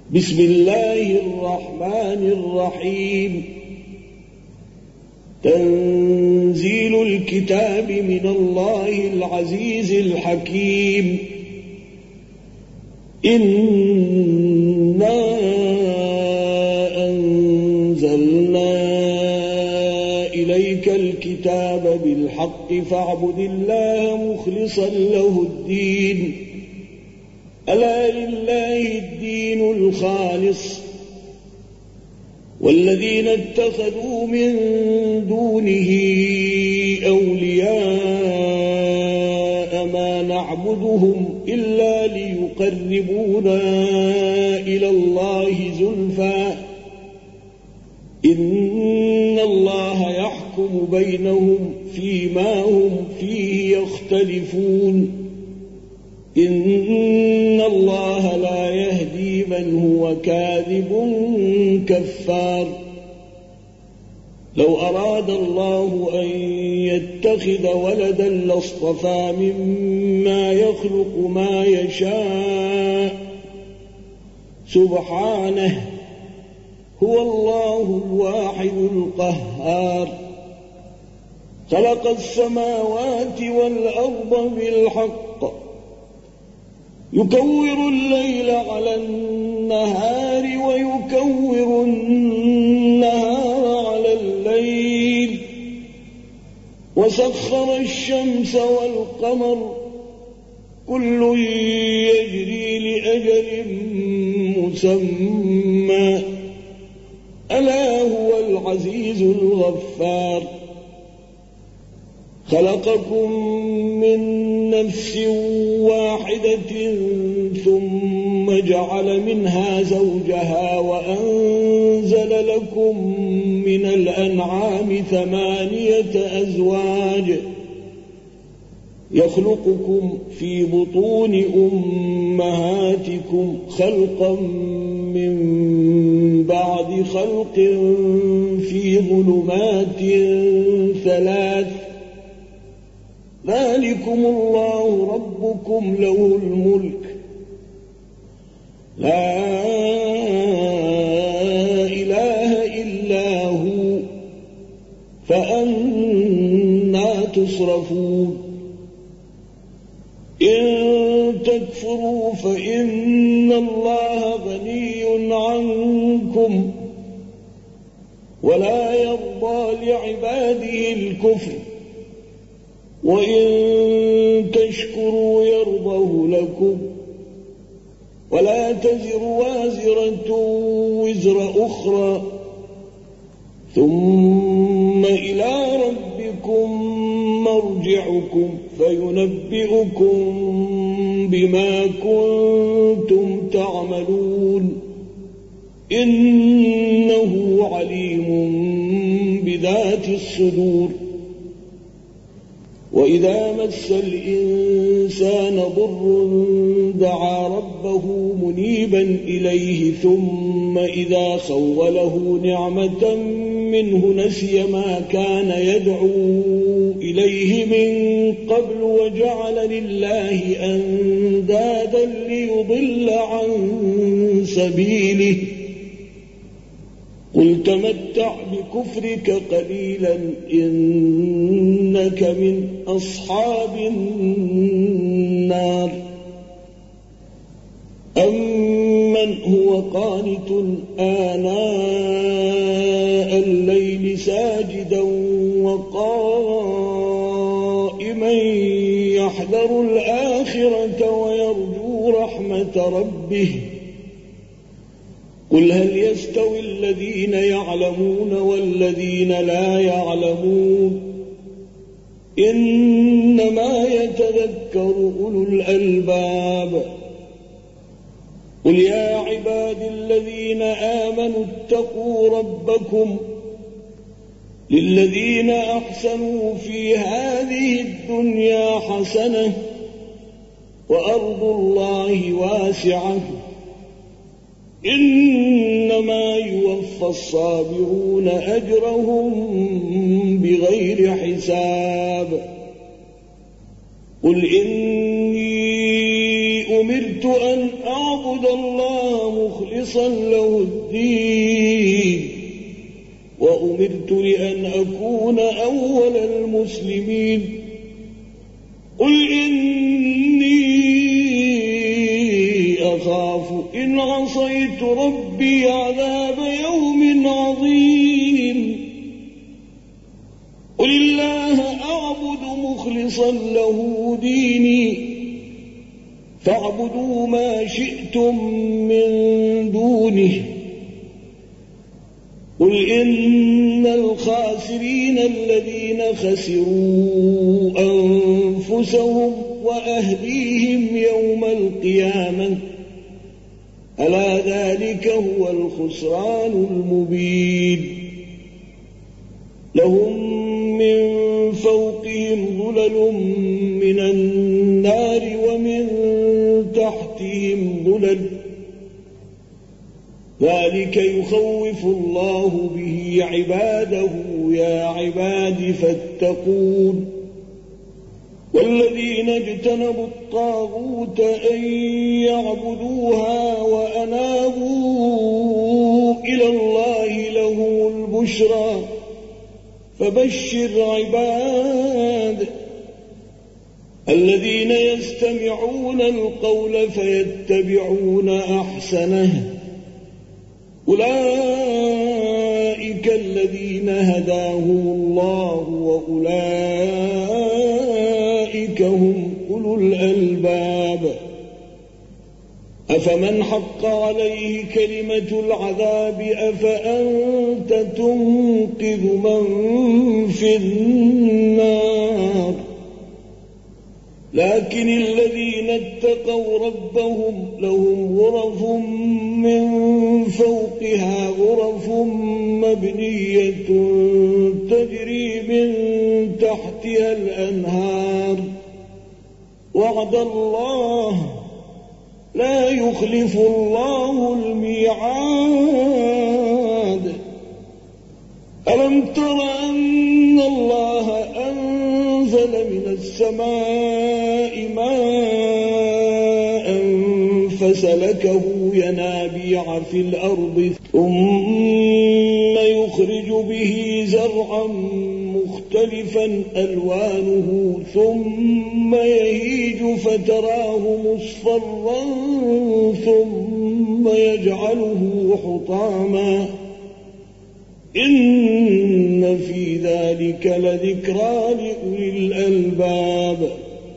بسم الله الرحمن الرحيم. تنزيل الكتاب من الله العزيز الحكيم. إنا أنزلنا إليك الكتاب بالحق فاعبد الله مخلصا له الدين. ألا لله الدين الخالص والذين اتخذوا من دونه أولياء ما نعبدهم إلا ليقربونا إلى الله زلفى إن الله يحكم بينهم فيما هم فيه يختلفون. إن الله لا يهدي من هو كاذب كفار. لو أراد الله أن يتخذ ولدا لاصطفى مما يخلق ما يشاء سبحانه هو الله الواحد القهار. خلق السماوات والأرض بالحق يكور الليل على النهار ويكور النهار على الليل وسخر الشمس والقمر كل يجري لأجل مسمى ألا هو العزيز الغفار. خلقكم من نفس واحدة ثم جعل منها زوجها وأنزل لكم من الأنعام 8 أزواج يخلقكم في بطون أمهاتكم خلقا من بعد خلق في ظلمات 3 ذلكم الله ربكم له الملك لا إله إلا هو فأنى تصرفون. إن تكفروا فإن الله غني عنكم ولا يرضى لعباده الكفر وإن تشكروا يرضه لكم ولا تزر وازرة وزر أخرى ثم إلى ربكم مرجعكم فينبئكم بما كنتم تعملون إنه عليم بذات الصدور. وإذا مس الإنسان ضر دعا ربه منيبا إليه ثم إذا خوله نعمة منه نسي ما كان يدعو إليه من قبل وجعل لله أندادا ليضل عن سبيله. قل تمتع بكفرك قليلا إنك من أصحاب النار. أمن هو قانت آناء الليل ساجدا وقائما يحذر الآخرة ويرجو رحمة ربه قل هل يستوي الذين يعلمون والذين لا يعلمون إنما يتذكر أولو الألباب. قل يا عباد الذين آمنوا اتقوا ربكم للذين أحسنوا في هذه الدنيا حسنة وأرض الله واسعة إنما يوفى الصابرون أجرهم بغير حساب. قل إني أمرت أن أعبد الله مخلصا له الدين وأمرت لأن أكون أول المسلمين قل إني أخاف إن عصيت ربي عذاب يوم عظيم قل الله أعبد مخلصا له ديني فاعبدوا ما شئتم من دونه قل إن الخاسرين الذين خسروا أنفسهم وأهليهم يوم القيامة ألا ذلك هو الخسران المبين لهم من فوقهم ظلل من النار ومن تحتهم ظلل ذلك يخوف الله به عباده يا عباد فاتقون والذين اجتنبوا الطاغوت أن يعبدوها وأنابوا إلى الله له البشرى فبشر عباد الذين يستمعون القول فيتبعون أحسنه أولئك الذين هداهم الله وأولئك هم أولو الألباب أفمن حق عليه كلمة العذاب أفأنت تنقذ من في النار لكن الذين اتقوا ربهم لهم غرف من فوقها غرف مبنية تجري من تحتها الأنهار وعد الله لا يخلف الله الميعاد ألم تر أن الله أنزل من السماء ماء فسلكه ينابيع في الأرض ثم يخرج به زرعا مختلفا ألوانه ثم يهيج فتراه مصفرا ثم يجعله حطاما إن في ذلك لذكرى لأولي الألباب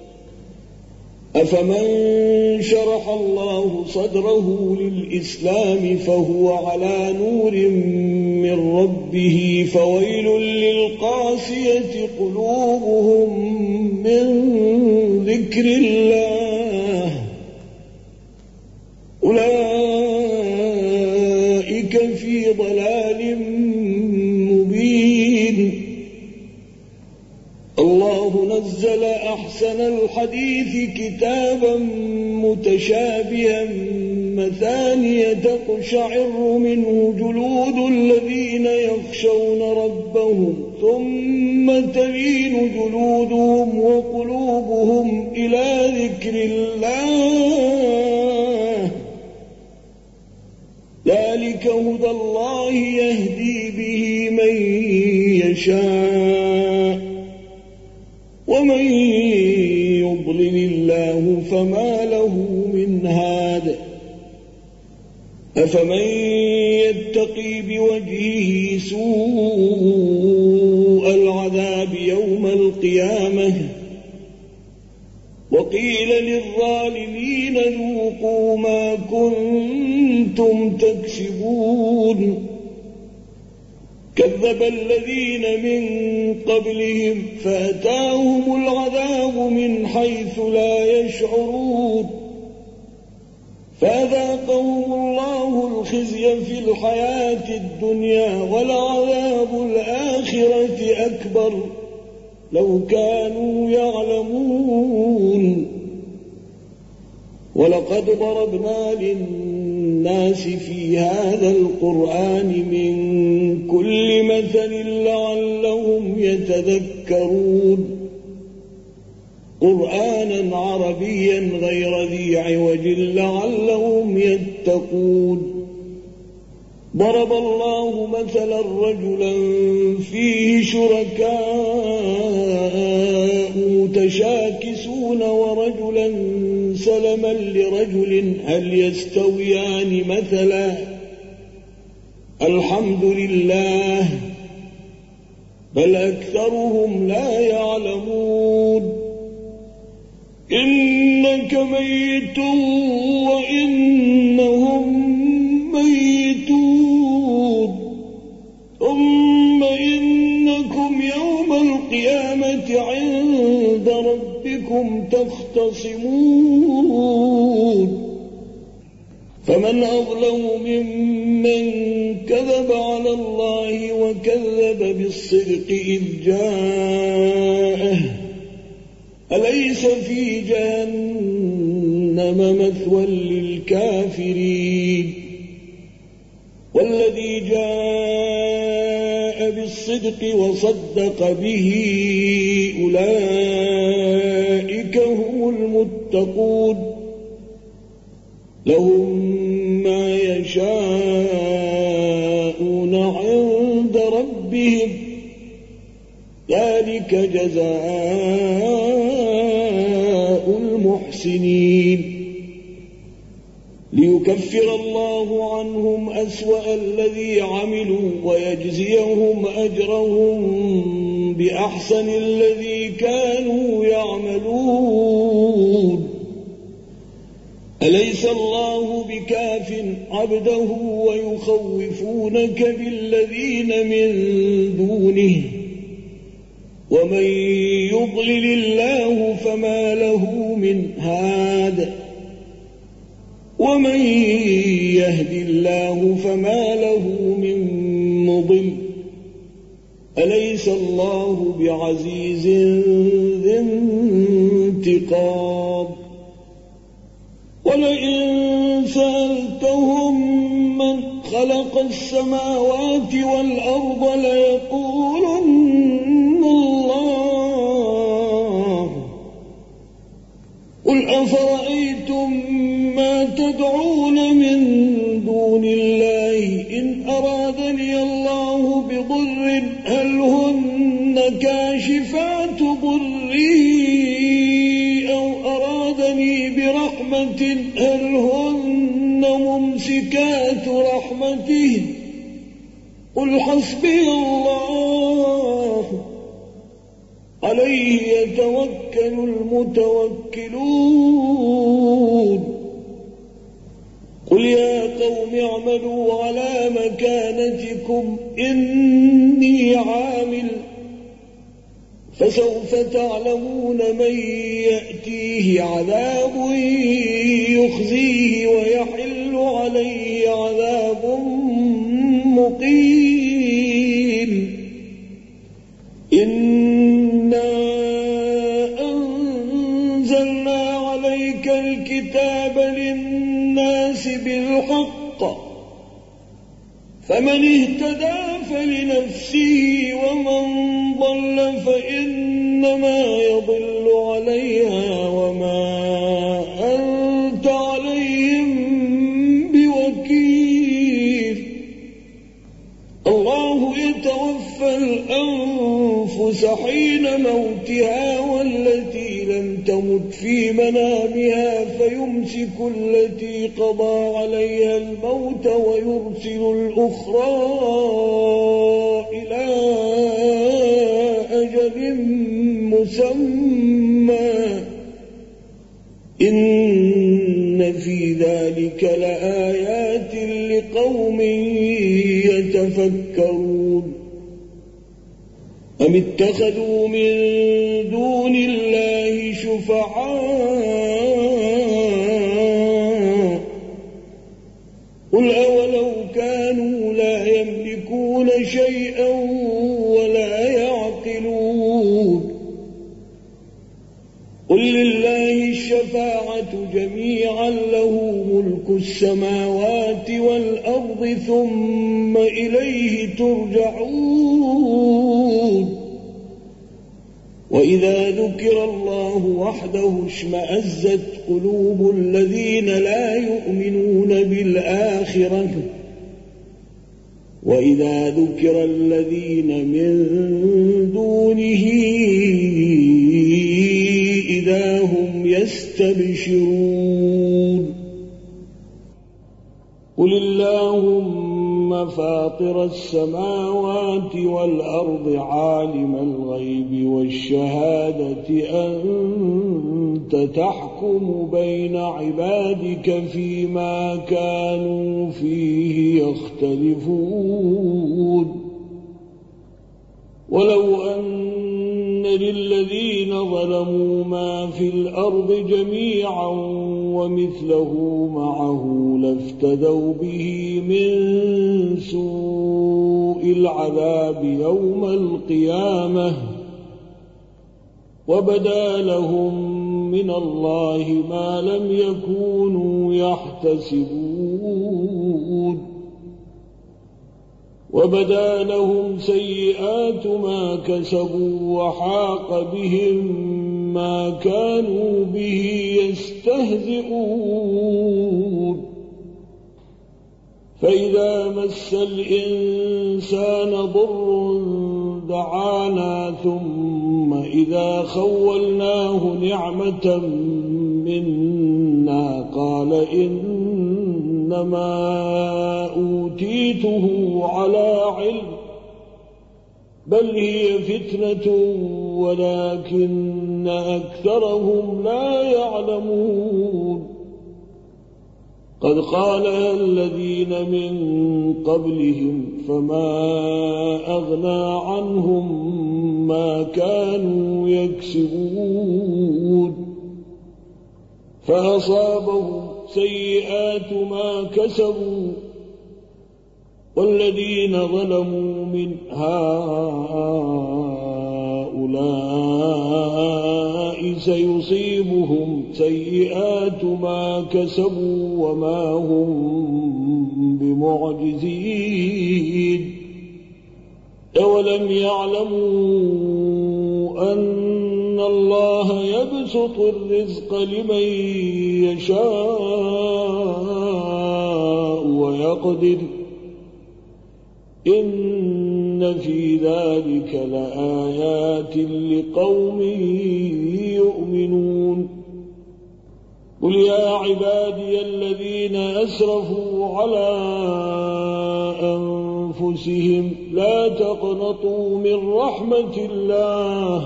أفمن شرح الله صدره للإسلام فهو على نور من ربه فويل للقاسية قلوبهم من ذكر الله أولئك في ضلال مبين الله نزل أحسن الحديث كتابا متشابها مثانية تقشعر منه جلود الذين يخشون ربهم ثم تلين جلودهم وقلوبهم إلى ذكر الله ذلك هدى الله يهدي به من يشاء ومن يضلل الله فما له من هاد أفمن يتقي بوجهه سوء العذاب يوم القيامة وقيل للظالمين ذوقوا ما كنتم تكسبون كذب الذين من قبلهم فأتاهم العذاب من حيث لا يشعرون فأذاقهم الله الخزي في الحياة الدنيا ولعذاب الآخرة أكبر لو كانوا يعلمون ولقد ضربنا للناس في هذا القرآن من كل مثل لعلهم يتذكرون قرآنا عربيا غير ذي عوج لعلهم يتقون. ضرب الله مثلا رجلا فيه شركاء متشاكسون ورجلا سلما لرجل هل يستويان مثلا الحمد لله بل أكثرهم لا يعلمون. إنك ميت وإنهم ميتون ثم إنكم يوم القيامة عند ربكم تختصمون. فمن أظلم ممن كذب على الله وكذب بالصدق إذ جاءه أليس في جهنم مثوى للكافرين. والذي جاء بالصدق وصدق به أولئك هم المتقون لهم ما يشاءون عند ربهم ذلك جزاء المحسنين. ليكفر الله عنهم أسوأ الذي عملوا ويجزيهم أجرهم بأحسن الذي كانوا يعملون. أليس الله بكاف عبده ويخوفونك بالذين من دونه ومن يضلل الله فما له من هاد ومن يهد الله فما له من مضل. أليس الله بعزيز ذي انتقام. ولئن سألتهم من خلق السماوات والأرض ليقولن الله. قل أفرأيتم ما تدعون من دون الله إن أرادني الله بضر هل هن كاشفات ضري أو أرادني برحمة هل هن ممسكات رحمته. قل حسبي الله عليه يتوكل المتوكلون. قل يا قوم اعملوا على مكانتكم إني عامل فسوف تعلمون من يأتيه عذاب يخزيه ويحل عليه عذاب مقيم. إنا أنزلنا عليك الكتاب للناس بالحق فمن اهتدى فلنفسه ومن ضل فإنما يضل عليها وما أنت عليهم بوكيل. الله يتوفى الأنفس حين موتها والتي لم تمت في منامها فيمسك التي قضى عليها الموت ويرسل الأخرى إلى أجل مسمى إن في ذلك لآيات لقوم يتفكرون. أم اتخذوا من دون الله شفعاء قل أولو كانوا لا يملكون شيئا ولا يعقلون. قل لله الشفاعة جميعا له ملك السماوات والأرض ثم إليه ترجعون. وإذا ذكر الله وحده اشمأزت قلوب الذين لا يؤمنون بالآخرة وإذا ذكر الذين من دونه إذا هم يستبشرون قل اللهم فاطر السماوات والأرض عالم الغيب والشهادة أنت تحكم بين عبادك فيما كانوا فيه يختلفون ولو أن للذين ظلموا ما في الأرض جميعا ومثله معه لافتدوا به من سوء العذاب يوم القيامة وبدا لهم من الله ما لم يكونوا يحتسبون وبدا لهم سيئات ما كسبوا وحاق بهم ما كانوا به يستهزئون فإذا مس الإنسان ضر دعانا ثم إذا خولناه نعمة منا قال إنما أوتيته على علم بل هي فتنة ولكن أكثرهم لا يعلمون قد قالها الذين من قبلهم فما أغنى عنهم ما كانوا يكسبون فأصابهم سيئات ما كسبوا والذين ظلموا من هؤلاء سيصيبهم سيئات ما كسبوا وما هم بمعجزين أولم يعلموا أن الله يبسط الرزق لمن يشاء ويقدر إن في ذلك لآيات لقوم يؤمنون قل يا عبادي الذين أسرفوا على أنفسهم لا تقنطوا من رحمة الله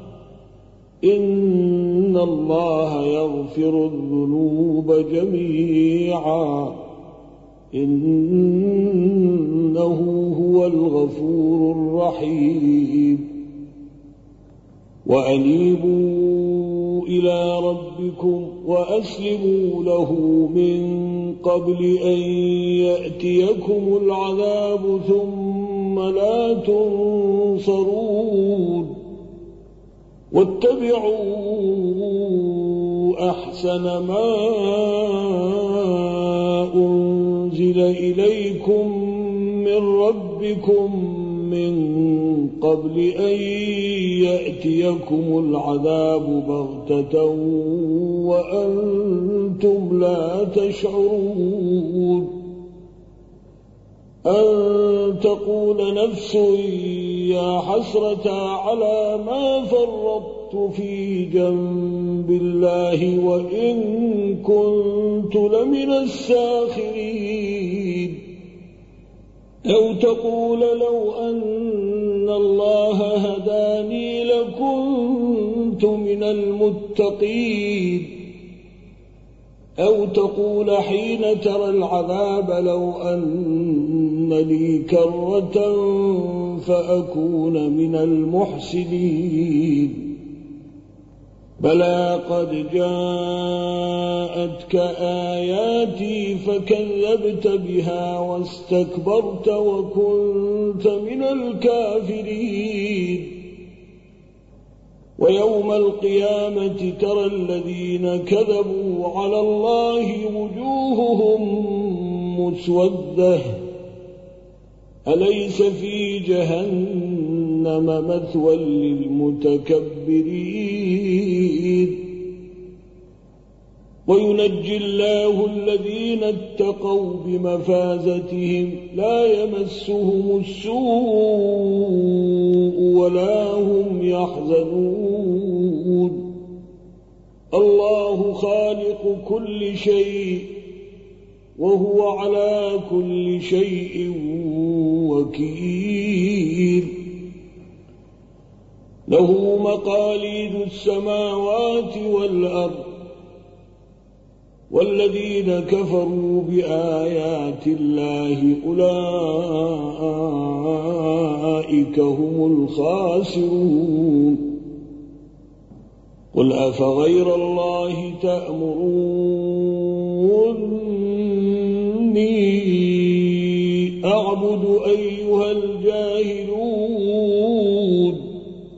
إن الله يغفر الذنوب جميعا إنه هو الغفور الرحيم وأنيبوا إلى ربكم وأسلموا له من قبل أن يأتيكم العذاب ثم لا تنصرون واتبعوا أحسن ما أنزل إليكم من ربكم من قبل أن يأتيكم العذاب بغتة وأنتم لا تشعرون أن تقول نفس يا حسرة على ما فرطت في جنب الله وإن كنت لمن الساخرين أو تقول لو أن الله هداني لكنت من المتقين أو تقول حين ترى العذاب لو أن لي كرة فأكون من المحسنين بلى قد جاءتك آياتي فكذبت بها واستكبرت وكنت من الكافرين ويوم القيامة ترى الذين كذبوا على الله وجوههم مسودة أليس في جهنم جهنم مثوى للمتكبرين وينجي الله الذين اتقوا بمفازتهم لا يمسهم السوء ولا هم يحزنون الله خالق كل شيء وهو على كل شيء وكيل له مقاليد السماوات والأرض والذين كفروا بآيات الله أولئك هم الخاسرون قل أفغير الله تأمروني أعبد أيها الجاهلون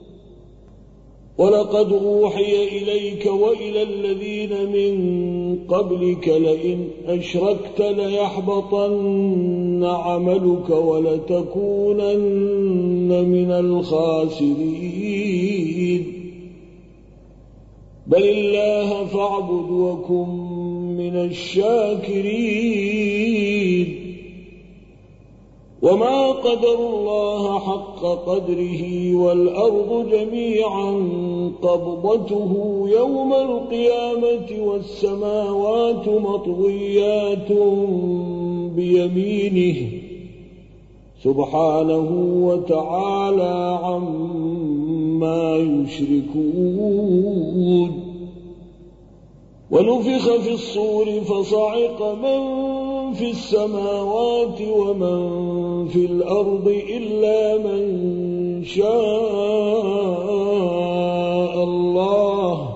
ولقد أوحي إليك وإلى الذين من قبلك لئن أشركت ليحبطن عملك ولتكونن من الخاسرين بل الله فاعبد وكن من الشاكرين وما قدر الله حق قدره والأرض جميعا قبضته يوم القيامة والسماوات مطويات بيمينه سبحانه وتعالى عما يشركون ونفخ في الصور فصعق من في السماوات ومن في الأرض إلا من شاء الله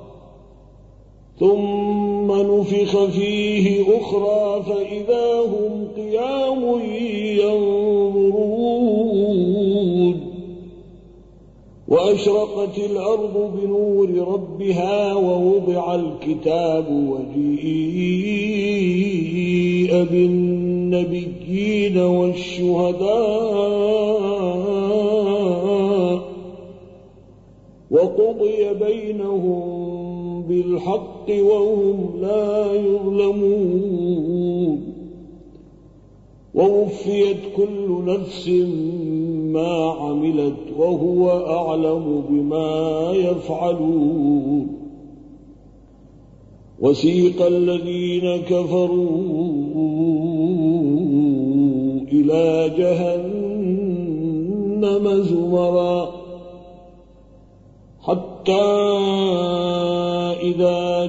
ثم نفخ فيه أخرى فإذا هم قيام ينظرون وأشرقت الأرض بنور ربها ووضع الكتاب وجيء بالنبيين والشهداء وقضي بينهم بالحق وهم لا يظلمون ووفيت كل نفس ما عملت وهو أعلم بما يفعلون وسيق الذين كفروا إلى جهنم زمرا حتى إذا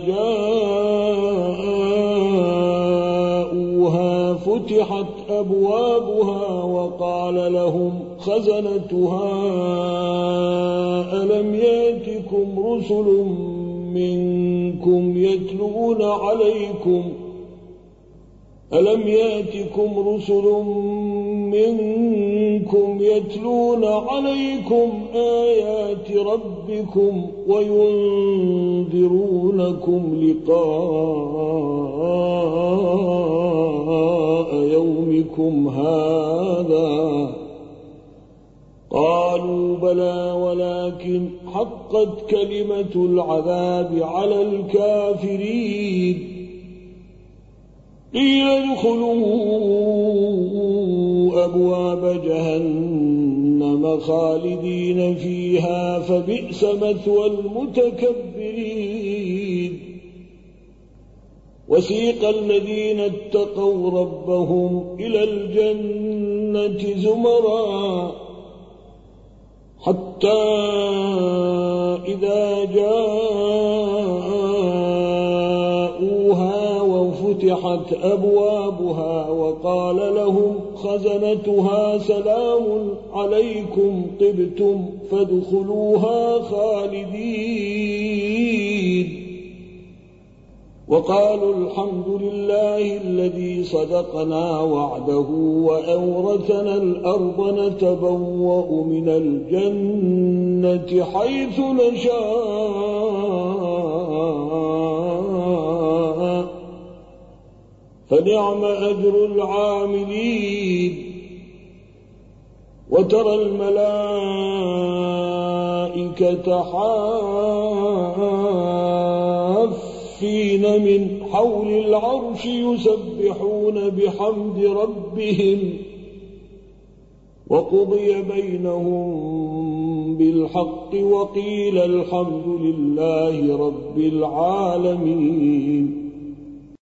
جاءوها فتحت أبوابها وقال لهم خزنتها ألم يأتكم رسل منكم يتلون عليكم آيات ربكم وينذرونكم لقاء يومكم هذا قالوا بلى ولكن حقت كلمة العذاب على الكافرين قيل ادخلوا أبواب جهنم خالدين فيها فبئس مثوى المتكبرين وسيق الذين اتقوا ربهم إلى الجنة زمرا حتى إذا جاءوها وفتحت أبوابها وقال لهم خزنتها سلام عليكم طبتم فادخلوها خالدين وقالوا الحمد لله الذي صدقنا وعده وأورثنا الأرض نتبوأ من الجنة حيث نشاء فنعم أجر العاملين وترى الملائكة حافين من حول العرش يسبحون بحمد ربهم وقضي بينهم بالحق وقيل الحمد لله رب العالمين